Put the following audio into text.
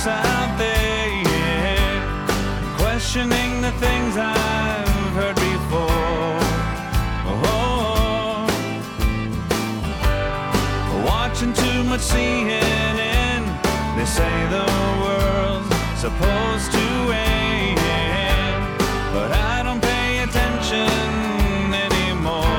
voice out there, questioning the things I've heard before. Oh, watching too much CNN, they say the world's supposed to end.